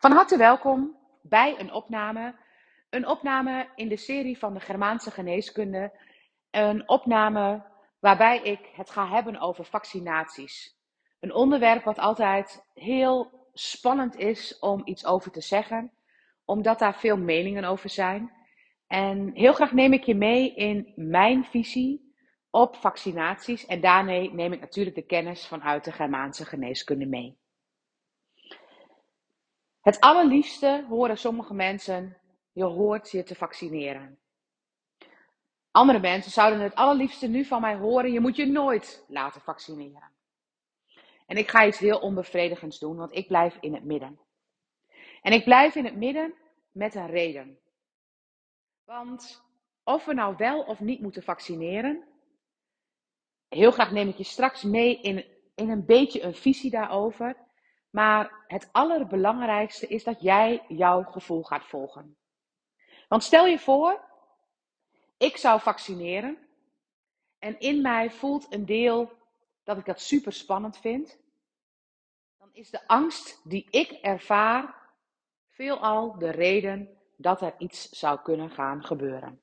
Van harte welkom bij een opname. Een opname in de serie van de Germaanse geneeskunde. Een opname waarbij ik het ga hebben over vaccinaties. Een onderwerp wat altijd heel spannend is om iets over te zeggen, omdat daar veel meningen over zijn. En heel graag neem ik je mee in mijn visie op vaccinaties. En daarmee neem ik natuurlijk de kennis vanuit de Germaanse geneeskunde mee. Het allerliefste horen sommige mensen, je hoort je te vaccineren. Andere mensen zouden het allerliefste nu van mij horen, je moet je nooit laten vaccineren. En ik ga iets heel onbevredigends doen, want ik blijf in het midden. En ik blijf in het midden met een reden. Want of we nou wel of niet moeten vaccineren, heel graag neem ik je straks mee in een beetje een visie daarover. Maar het allerbelangrijkste is dat jij jouw gevoel gaat volgen. Want stel je voor, ik zou vaccineren en in mij voelt een deel dat ik dat super spannend vind. Dan is de angst die ik ervaar veelal de reden dat er iets zou kunnen gaan gebeuren.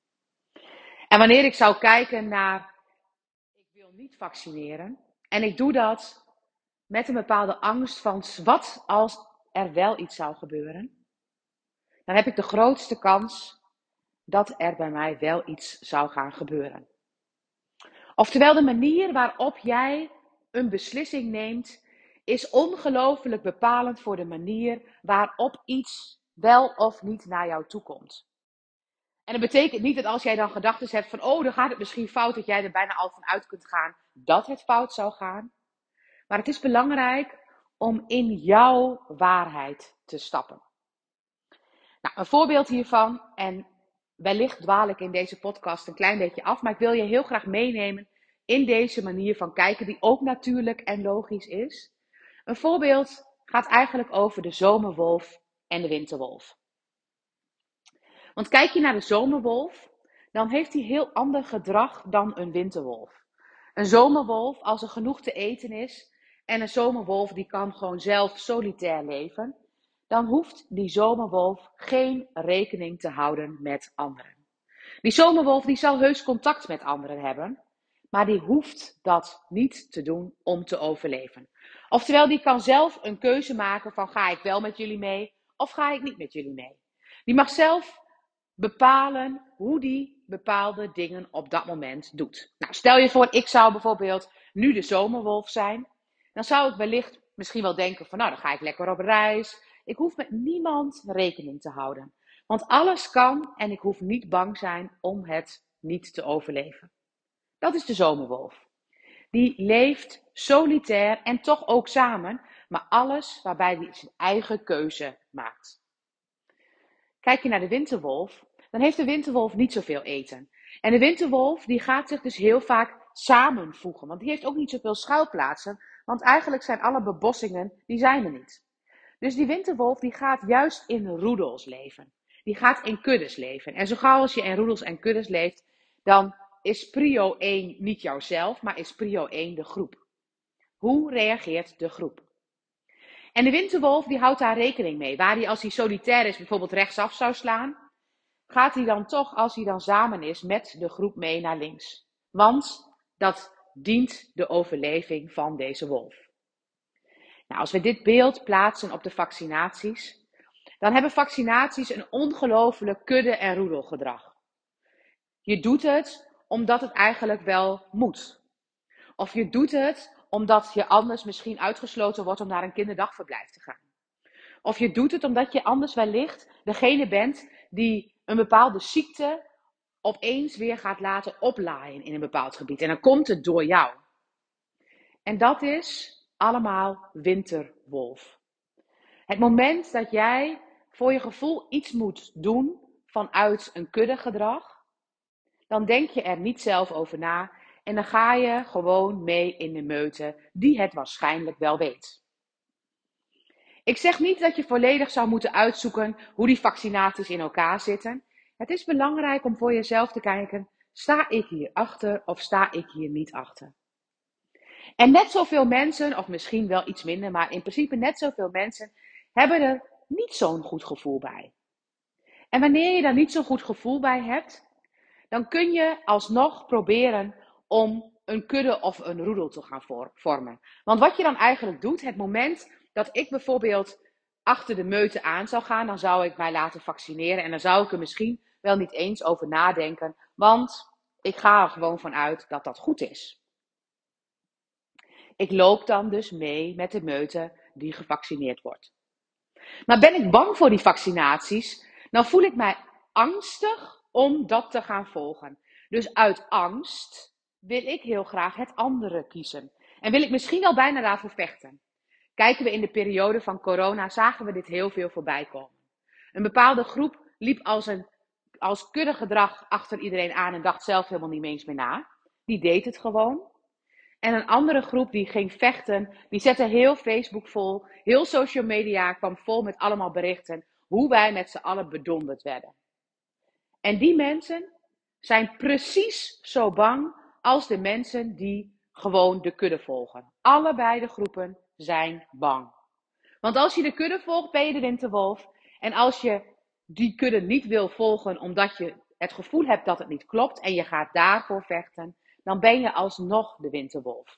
En wanneer ik zou kijken naar, ik wil niet vaccineren en ik doe dat met een bepaalde angst van wat als er wel iets zou gebeuren, dan heb ik de grootste kans dat er bij mij wel iets zou gaan gebeuren. Oftewel, de manier waarop jij een beslissing neemt, is ongelooflijk bepalend voor de manier waarop iets wel of niet naar jou toe komt. En dat betekent niet dat als jij dan gedachten hebt van, oh, dan gaat het misschien fout, dat jij er bijna al van uit kunt gaan dat het fout zou gaan. Maar het is belangrijk om in jouw waarheid te stappen. Nou, een voorbeeld hiervan, en wellicht dwaal ik in deze podcast een klein beetje af, maar ik wil je heel graag meenemen in deze manier van kijken, die ook natuurlijk en logisch is. Een voorbeeld gaat eigenlijk over de zomerwolf en de winterwolf. Want kijk je naar de zomerwolf, dan heeft hij heel ander gedrag dan een winterwolf. Een zomerwolf, als er genoeg te eten is, en een zomerwolf die kan gewoon zelf solitair leven, dan hoeft die zomerwolf geen rekening te houden met anderen. Die zomerwolf die zal heus contact met anderen hebben, maar die hoeft dat niet te doen om te overleven. Oftewel, die kan zelf een keuze maken van, ga ik wel met jullie mee of ga ik niet met jullie mee. Die mag zelf bepalen hoe die bepaalde dingen op dat moment doet. Nou, stel je voor, ik zou bijvoorbeeld nu de zomerwolf zijn. Dan zou ik wellicht misschien wel denken van, nou, dan ga ik lekker op reis. Ik hoef met niemand rekening te houden. Want alles kan en ik hoef niet bang zijn om het niet te overleven. Dat is de zomerwolf. Die leeft solitair en toch ook samen, maar alles waarbij hij zijn eigen keuze maakt. Kijk je naar de winterwolf, dan heeft de winterwolf niet zoveel eten. En de winterwolf die gaat zich dus heel vaak samenvoegen, want die heeft ook niet zoveel schuilplaatsen, want eigenlijk zijn alle bebossingen, die zijn er niet. Dus die winterwolf die gaat juist in roedels leven. Die gaat in kuddes leven. En zo gauw als je in roedels en kuddes leeft, dan is prio 1 niet jouzelf, maar is prio 1 de groep. Hoe reageert de groep? En de winterwolf die houdt daar rekening mee. Waar hij als hij solitair is bijvoorbeeld rechtsaf zou slaan, gaat hij dan toch als hij dan samen is met de groep mee naar links. Want dat dient de overleving van deze wolf. Nou, als we dit beeld plaatsen op de vaccinaties, dan hebben vaccinaties een ongelooflijk kudde- en roedelgedrag. Je doet het omdat het eigenlijk wel moet. Of je doet het omdat je anders misschien uitgesloten wordt om naar een kinderdagverblijf te gaan. Of je doet het omdat je anders wellicht degene bent die een bepaalde ziekte opeens weer gaat laten oplaaien in een bepaald gebied. En dan komt het door jou. En dat is allemaal winterwolf. Het moment dat jij voor je gevoel iets moet doen vanuit een kuddegedrag, dan denk je er niet zelf over na en dan ga je gewoon mee in de meute die het waarschijnlijk wel weet. Ik zeg niet dat je volledig zou moeten uitzoeken hoe die vaccinaties in elkaar zitten. Het is belangrijk om voor jezelf te kijken, sta ik hier achter of sta ik hier niet achter? En net zoveel mensen, of misschien wel iets minder, maar in principe net zoveel mensen, hebben er niet zo'n goed gevoel bij. En wanneer je daar niet zo'n goed gevoel bij hebt, dan kun je alsnog proberen om een kudde of een roedel te gaan vormen. Want wat je dan eigenlijk doet, het moment dat ik bijvoorbeeld achter de meute aan zou gaan, dan zou ik mij laten vaccineren en dan zou ik er misschien wel niet eens over nadenken, want ik ga er gewoon vanuit dat dat goed is. Ik loop dan dus mee met de meute die gevaccineerd wordt. Maar ben ik bang voor die vaccinaties, dan voel ik mij angstig om dat te gaan volgen. Dus uit angst wil ik heel graag het andere kiezen. En wil ik misschien al bijna daarvoor vechten. Kijken we in de periode van corona, zagen we dit heel veel voorbij komen. Een bepaalde groep liep als kuddegedrag achter iedereen aan en dacht zelf helemaal niet eens meer na. Die deed het gewoon. En een andere groep die ging vechten, die zette heel Facebook vol. Heel social media kwam vol met allemaal berichten hoe wij met z'n allen bedonderd werden. En die mensen zijn precies zo bang als de mensen die gewoon de kudde volgen. Allebei de groepen zijn bang. Want als je de kudde volgt, ben je de winterwolf. En als je die kudde niet wil volgen omdat je het gevoel hebt dat het niet klopt en je gaat daarvoor vechten, dan ben je alsnog de winterwolf.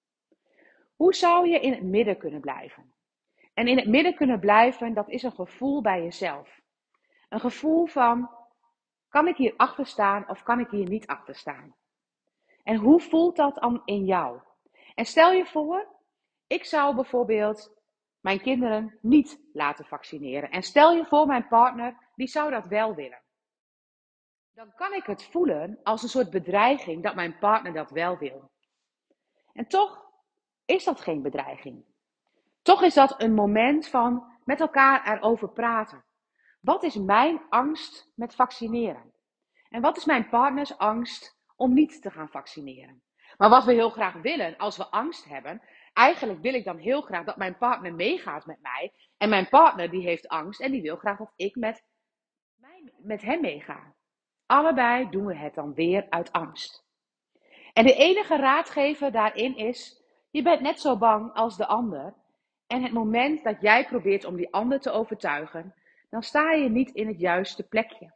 Hoe zou je in het midden kunnen blijven? En in het midden kunnen blijven, dat is een gevoel bij jezelf. Een gevoel van, kan ik hier achter staan of kan ik hier niet achter staan? En hoe voelt dat dan in jou? En stel je voor, ik zou bijvoorbeeld mijn kinderen niet laten vaccineren. En stel je voor, mijn partner, die zou dat wel willen. Dan kan ik het voelen als een soort bedreiging dat mijn partner dat wel wil. En toch is dat geen bedreiging. Toch is dat een moment van met elkaar erover praten. Wat is mijn angst met vaccineren? En wat is mijn partners angst om niet te gaan vaccineren? Maar wat we heel graag willen als we angst hebben, eigenlijk wil ik dan heel graag dat mijn partner meegaat met mij. En mijn partner die heeft angst en die wil graag dat ik met hem meega. Allebei doen we het dan weer uit angst. En de enige raadgever daarin is, je bent net zo bang als de ander. En het moment dat jij probeert om die ander te overtuigen, dan sta je niet in het juiste plekje.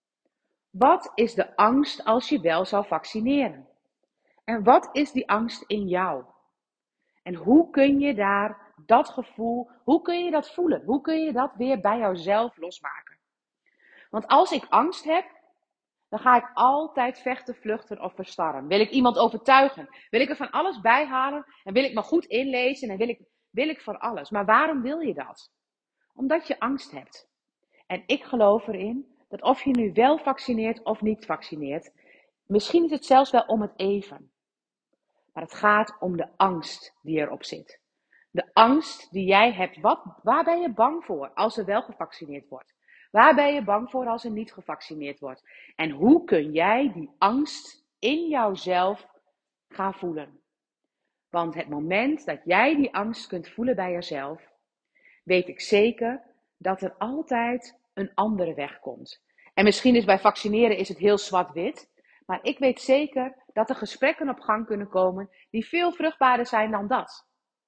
Wat is de angst als je wel zou vaccineren? En wat is die angst in jou? En hoe kun je daar dat gevoel, hoe kun je dat voelen? Hoe kun je dat weer bij jouzelf losmaken? Want als ik angst heb, dan ga ik altijd vechten, vluchten of verstarren. Wil ik iemand overtuigen? Wil ik er van alles bijhalen? En wil ik me goed inlezen? En wil ik van alles. Maar waarom wil je dat? Omdat je angst hebt. En ik geloof erin dat of je nu wel vaccineert of niet vaccineert, misschien is het zelfs wel om het even. Maar het gaat om de angst die erop zit. De angst die jij hebt. Waar ben je bang voor als er wel gevaccineerd wordt? Waar ben je bang voor als er niet gevaccineerd wordt? En hoe kun jij die angst in jouzelf gaan voelen? Want het moment dat jij die angst kunt voelen bij jezelf, weet ik zeker dat er altijd een andere weg komt. En misschien is bij vaccineren is het heel zwart-wit. Maar ik weet zeker dat er gesprekken op gang kunnen komen die veel vruchtbaarder zijn dan dat.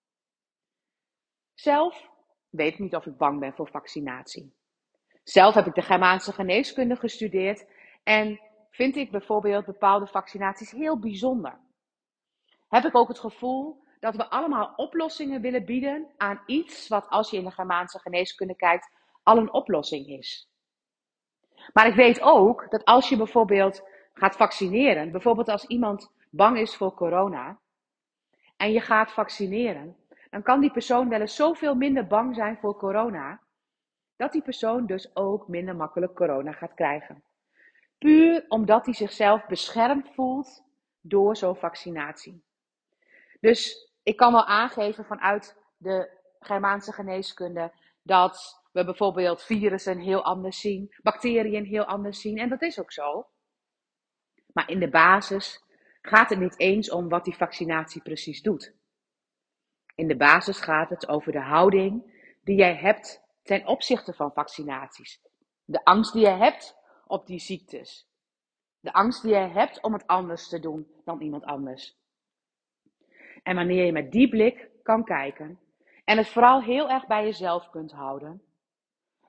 Zelf weet ik niet of ik bang ben voor vaccinatie. Zelf heb ik de Germaanse geneeskunde gestudeerd en vind ik bijvoorbeeld bepaalde vaccinaties heel bijzonder. Heb ik ook het gevoel dat we allemaal oplossingen willen bieden aan iets wat als je in de Germaanse geneeskunde kijkt al een oplossing is. Maar ik weet ook dat als je bijvoorbeeld gaat vaccineren, bijvoorbeeld als iemand bang is voor corona en je gaat vaccineren, dan kan die persoon wel eens zoveel minder bang zijn voor corona, dat die persoon dus ook minder makkelijk corona gaat krijgen. Puur omdat hij zichzelf beschermd voelt door zo'n vaccinatie. Dus ik kan wel aangeven vanuit de Germaanse geneeskunde dat we bijvoorbeeld virussen heel anders zien, bacteriën heel anders zien. En dat is ook zo. Maar in de basis gaat het niet eens om wat die vaccinatie precies doet. In de basis gaat het over de houding die jij hebt ten opzichte van vaccinaties. De angst die je hebt op die ziektes. De angst die je hebt om het anders te doen dan iemand anders. En wanneer je met die blik kan kijken en het vooral heel erg bij jezelf kunt houden,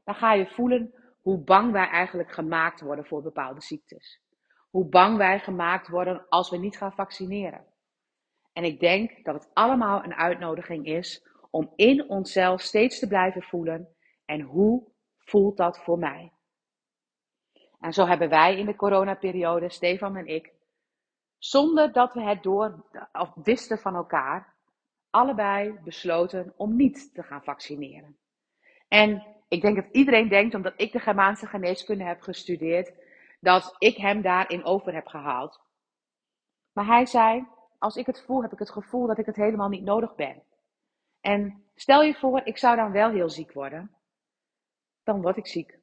dan ga je voelen hoe bang wij eigenlijk gemaakt worden voor bepaalde ziektes. Hoe bang wij gemaakt worden als we niet gaan vaccineren. En ik denk dat het allemaal een uitnodiging is om in onszelf steeds te blijven voelen. En hoe voelt dat voor mij? En zo hebben wij in de coronaperiode, Stefan en ik, zonder dat we het wisten van elkaar, allebei besloten om niet te gaan vaccineren. En ik denk dat iedereen denkt, omdat ik de Germaanse geneeskunde heb gestudeerd, dat ik hem daarin over heb gehaald. Maar hij zei, als ik het voel, heb ik het gevoel dat ik het helemaal niet nodig ben. En stel je voor, ik zou dan wel heel ziek worden. Dan word ik ziek.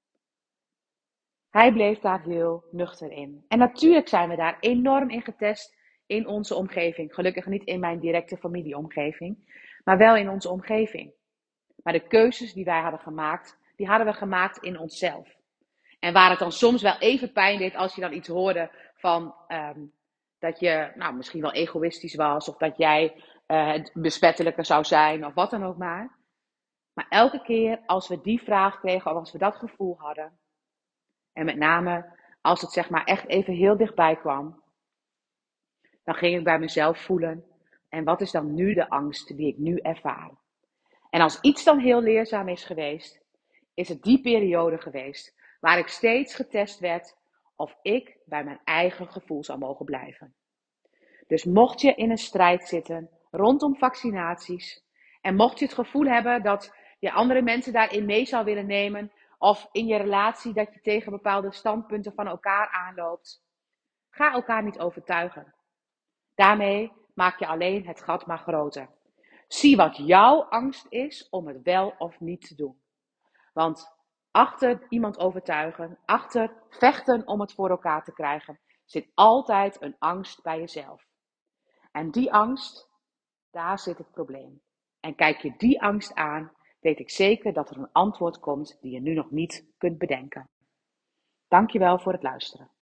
Hij bleef daar heel nuchter in. En natuurlijk zijn we daar enorm in getest in onze omgeving. Gelukkig niet in mijn directe familieomgeving, maar wel in onze omgeving. Maar de keuzes die wij hadden gemaakt, die hadden we gemaakt in onszelf. En waar het dan soms wel even pijn deed als je dan iets hoorde van dat je misschien wel egoïstisch was. Of dat jij het besmettelijker zou zijn of wat dan ook maar. Maar elke keer als we die vraag kregen of als we dat gevoel hadden. En met name als het zeg maar echt even heel dichtbij kwam. Dan ging ik bij mezelf voelen. En wat is dan nu de angst die ik nu ervaar? En als iets dan heel leerzaam is geweest, is het die periode geweest waar ik steeds getest werd of ik bij mijn eigen gevoel zou mogen blijven. Dus mocht je in een strijd zitten rondom vaccinaties en mocht je het gevoel hebben dat je andere mensen daarin mee zou willen nemen of in je relatie dat je tegen bepaalde standpunten van elkaar aanloopt, ga elkaar niet overtuigen. Daarmee maak je alleen het gat maar groter. Zie wat jouw angst is om het wel of niet te doen. Want achter iemand overtuigen, achter vechten om het voor elkaar te krijgen, zit altijd een angst bij jezelf. En die angst, daar zit het probleem. En kijk je die angst aan, weet ik zeker dat er een antwoord komt die je nu nog niet kunt bedenken. Dankjewel voor het luisteren.